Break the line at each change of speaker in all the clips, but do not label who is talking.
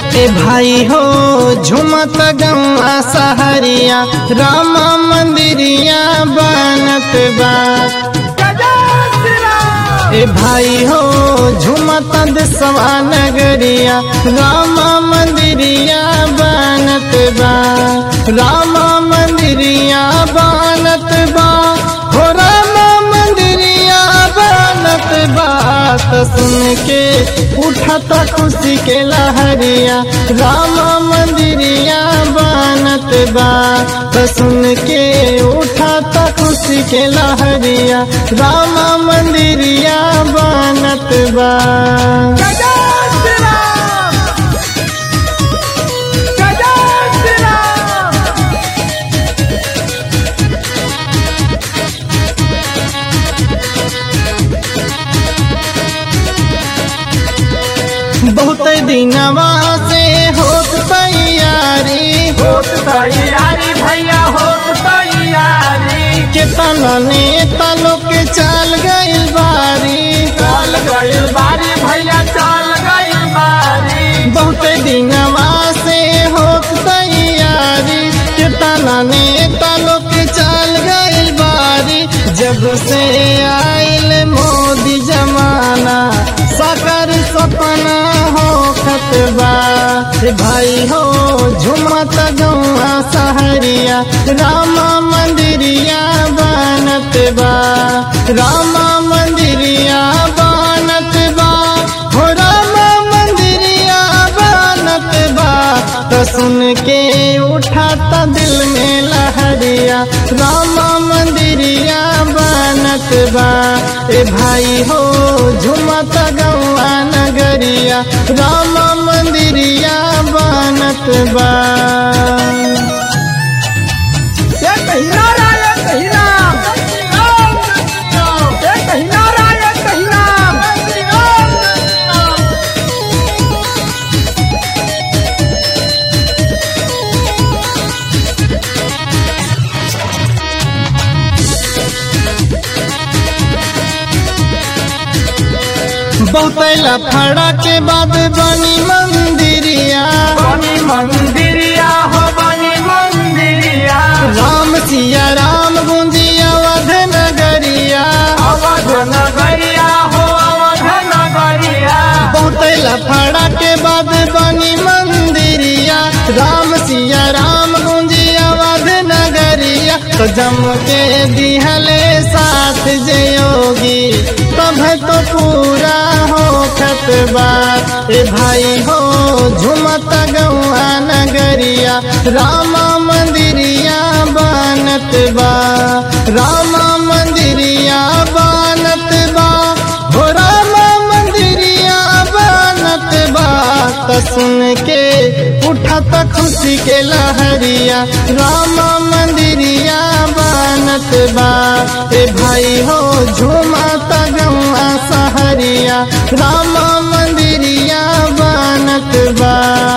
ए भाई हो झुमत गौआ सहरिया राम मंदिरिया बनत बा। ए भाई हो झुमत दसवा नगरिया राम मंदिरिया बनत बा। राम मंदिरिया बनत बा हो राम मंदिरिया बनत बा। तो सुन के उठता खुशी के लहरिया राम मंदिरिया बनत बा। तो सुन के उठता खुशी के लहरिया राम मंदिरिया बनत बा। बहुत दिनवा से होत तैयारी
भैया होत तैयारी
केतना नेता लोग के चल गइल बारी।
चल गइल बारी भैया चल गइल बारी।
बहुत दिनवा से होत तैयारी केतना नेता लोग के चल गइल बारी। जब से आइल मोदी जमाना साकर सपना हो खतबा। भाई हो झुमत गौआ सहरिया राम मंदिरिया बनत बा। राम मंदिरिया बनत बा हो राम मंदिरिया बनत बा। तो सुन के उठाता दिल में लहरिया राम मंदिरिया बनत बा। ए भाई हो झुमत गौआ नगरिया राम मंदिरिया बनत बा। बहुत लफड़ा के बाद बनी मंदिरिया
हो बनी मंदिरिया।
राम सिया राम गुंजिया अवध नगरिया।
अवध नगरिया हो अवध नगरिया।
बहुत लफड़ा के बाद बनी मंदिरिया राम सिया राम गुंजिया अवध नगरिया। तो जम के दिहले साथ जयोगी तब तो पूरा हो खतबा। ए भाई हो झुमत गौआ नगरिया राम मंदिरिया बनत बा। राम मंदिरिया बनत बा हो राम मंदिरिया बनत बा। तो सुन के उठत खुशी के लहरिया राम मंदिरिया बनत बा। ए भाई हो झुमत गौआ सहरिया राम मंदिरिया बनत बा।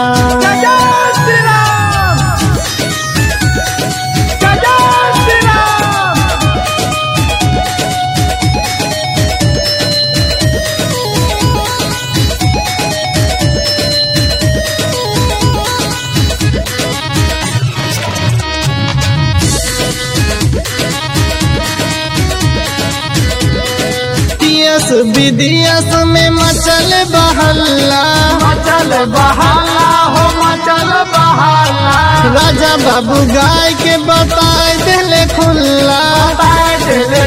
विदेश में मचल बहल्ला
हो मचल बहल्ला।
राजा बाबू गाय के बताए दिले खुल्ला।
बताए दिले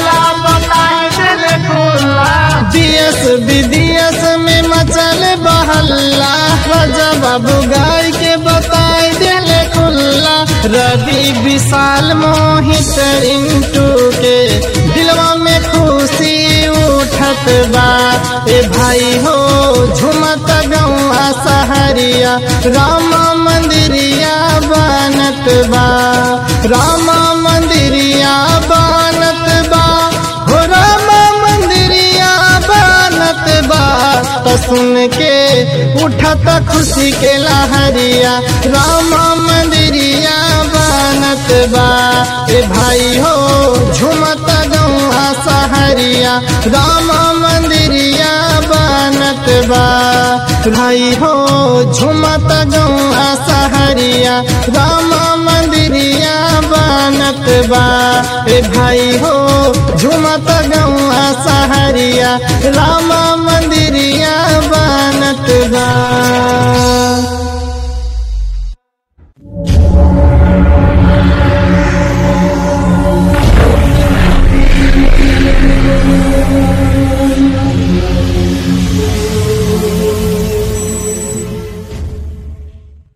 खुल्ला।
देश विदेश में मचल बहल्ला राजा बाबू गाय के बताए दिले खुल्ला। रवि विशाल मोहित रिंटू के दिलवा में खुशी उठत बा। ए भाई हो झुमत गौआ सहरिया राम मंदिरिया बनत बा। राम मंदिरिया बनत बा हो राम मंदिरिया बनत बा। तो सुन के उठत खुशी के लहरिया राम मंदिरिया बनत बा। ए भाई हो झुमत गौआ सहरिया राम मंदिरिया बनत बा। भाई हो झुमत गौआ सहरिया रामा मंदिरिया बनत बा। ए भाई हो झुमत गौआ सहरिया रामा मंदिरिया बनत बा।